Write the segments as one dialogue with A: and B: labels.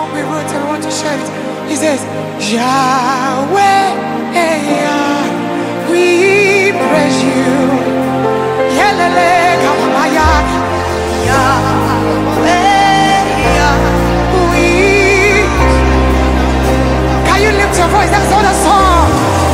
A: song we wrote and I want to share it. He says, Yahweh, we praise you. Yelele kalamaya, Yahweh, we. Can you lift your voice? That's all the song.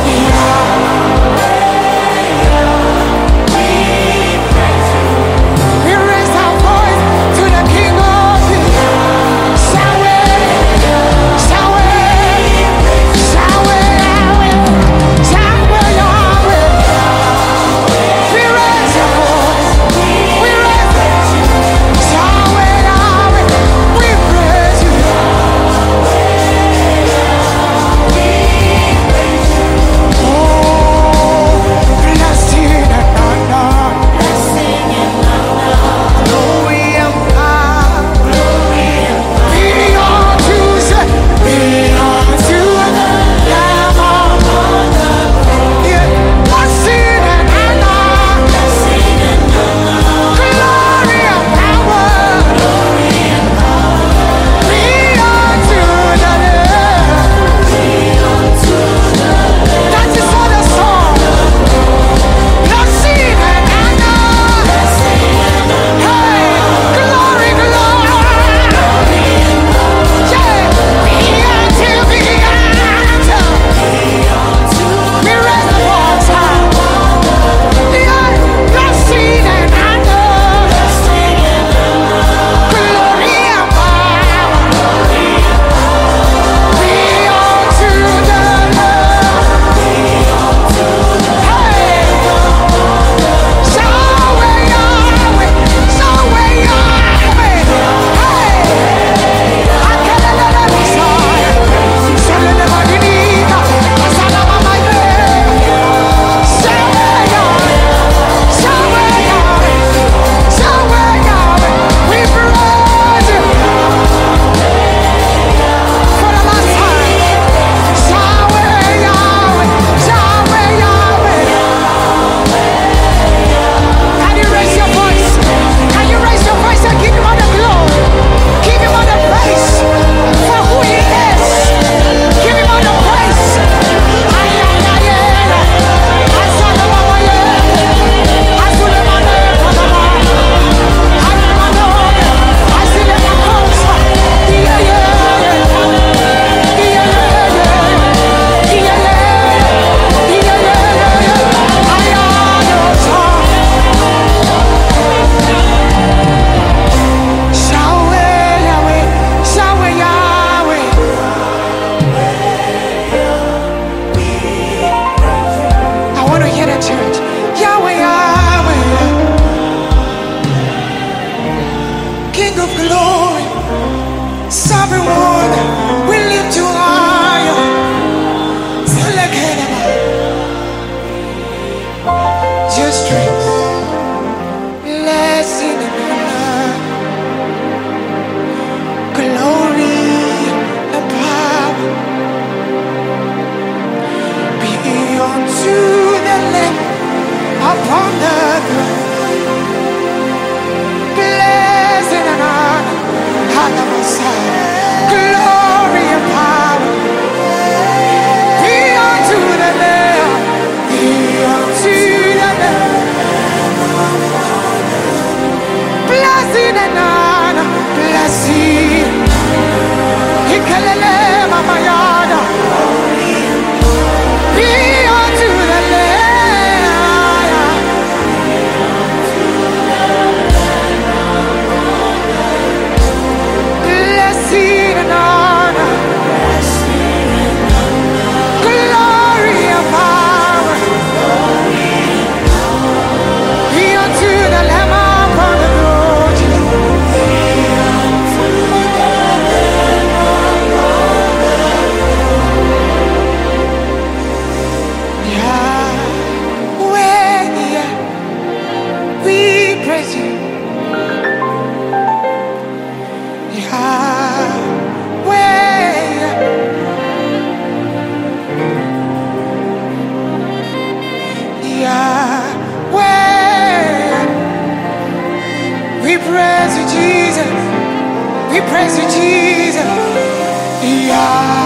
A: Upon the throne, blessing and honor, glory and power, be unto the Lamb, be unto the Lamb. Blessing and honor, blessing, Ikelele Mama Yada, be unto the Lamb. We praise you, Jesus. Yeah.